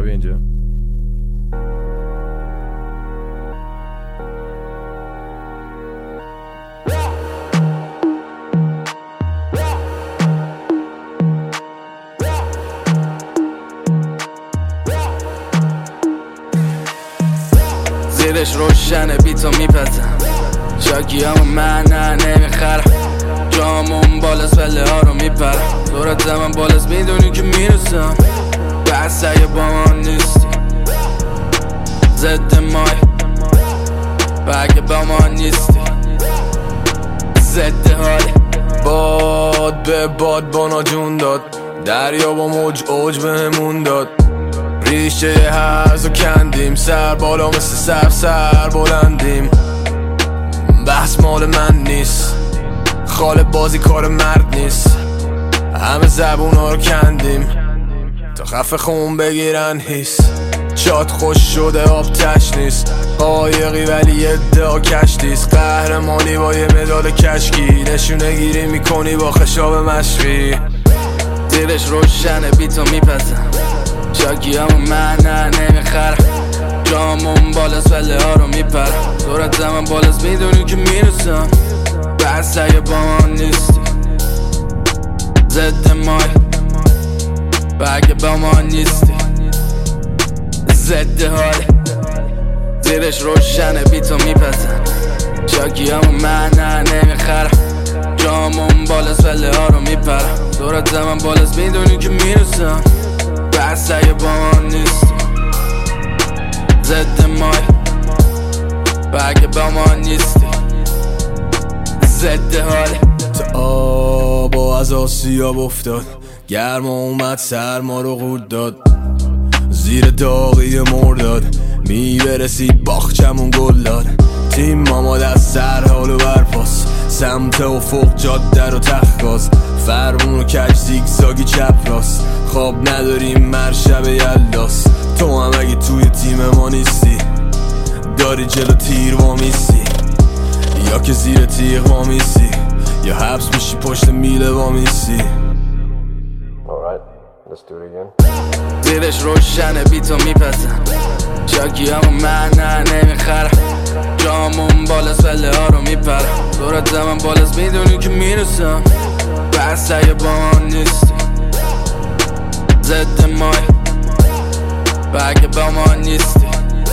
بیا اینجا. زیرش روشنه بیتو میپزم، شاکیامو من نمیخرم، جامون بالاست وله ها رو میپرم، دورت من بالاست میدونی که میرسم، بس اگه با من نیستی ضد مای، اگه با من نیستی ضد حالی. باد به باد بانا جون داد، دریا با موج اوج بهمون داد، ریشه هرزو کندیم، سر بالا مثل سر بلندیم، بحث مال من نیست، خاله بازی کار مرد نیست، همه زبونا رو کندیم تا خفه خون بگیرن حیث، چات خوش شده آب تش نیست، قایقی ولی ادعا کشتیست، قهرمانی با یه مدال کشکی، نشونه گیری میکنی با خشاب مشقی. زیرش روشنه بیتو میپزم، شاکیامو من نمیخرم، جامون بالاست وله ها رو میپرم، دورت من بالاست میدونی که میرسم، بس اگه با من نیستی ضد مای، اگه با من نیستی ضد حالی. زیرش روشنه بیتو میپزم، شاکیامو من نمیخرم، جامون بالاست وله ها رو میپرم، دورت من بالاست میدونی که میرسم، بس اگه با من نیستی ضد مای، اگه با من نیستی ضد حالی. تا آبا از آسیاب افتاد، گرما اومد سرما رو قورت داد، زیر داغی مرداد میبرسید باغچمون گل داد، تیم ماما دست سر حال و برپاس، سمت افق جاده رو تخت، فرمون و کج زیگزاگی چپ راست، خواب نداریم مرشب یلداس، تو هم اگه توی تیم ما نیستی داری جلو تیر وامیستی، یا که زیر تیغ وامیستی، یا حبس میشی پشت میله وامیستی. زیرش روشنه بیتو میپزم، شاکیامو من نمیخرم، جامون بالاست وله ها رو میپرم، دورت من بالاست میدونی که میرسم، بس اگه با من نیستی ضد مای، اگه با من نیستی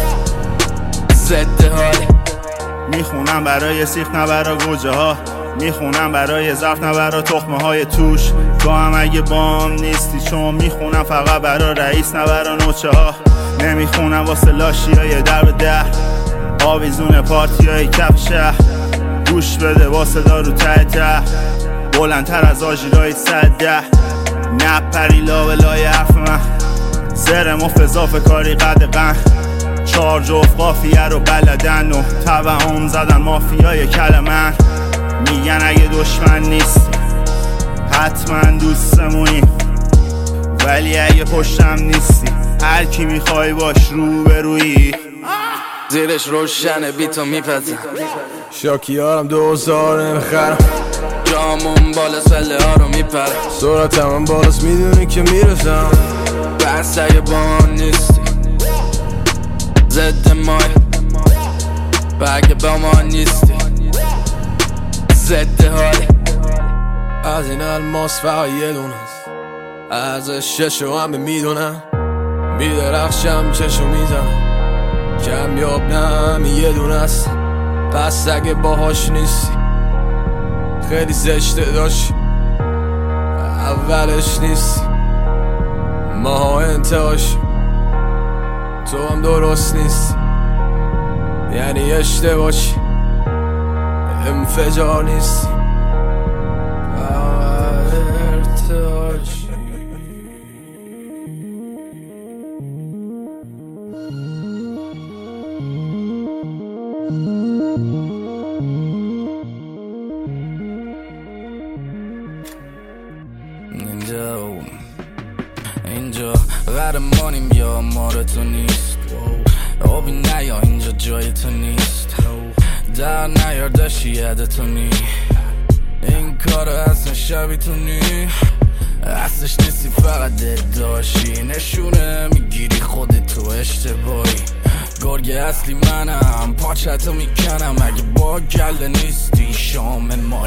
ضد حالی. میخونم برای سیخ نه برا گوجه ها، میخونم برای ظرف نه برا تخمه های توش، تو هم اگه بام نیستی، چون میخونم فقط برا رئیس نه برا نوچه ها، نمیخونم واسه لاشی های در به در، آویزون پارتی های کف شهر، گوش بده واسه دارو ته ته، بلندتر از آژیرهای 110، نپری لابلای حرف من، زر مفضاف کاری قدقن، 4 جفت قافیه رو بلدن و تبعهم زدن مافیای کلمن، میگن اگه دشمن نیستی حتما دوستمونی، ولی اگه پشتم نیستی هر کی میخوای باش رو به روی. زیرش روشنه بیتو میپزم، شاکیارم 2000 نمیخرم، جامون بالاست وله ها رو میپرم، سرعتم هم بالاست میدونی که میرسم، بس اگه با من نیستی ضد مای، اگه با من نیستی ضد حالی. از این الماس فقط یه دونست، ارزش چشو همه میدونم، میدرخشم چشو میزنم، کمیاب نه یه دونست، پس اگه باهاش نیستی خیلی زشته داشت، اولش نیستی ماها انتهاش، تو هم درست نیستی یعنی اشتباهی، انفجار نیستی ارتعاشی. اینجا قهرمانیم یا مار تو نیست، آبی نیا اینجا جای تو نیست، در نیار داشتی یاد تو نی، این کار اصلا شبی تو نی، اصلش نیستی فقط داشی نشونه میگیری خودتو اشتباهی گرگ اصلی منم پاچتو میکنم اگه با گله نیستی شام ما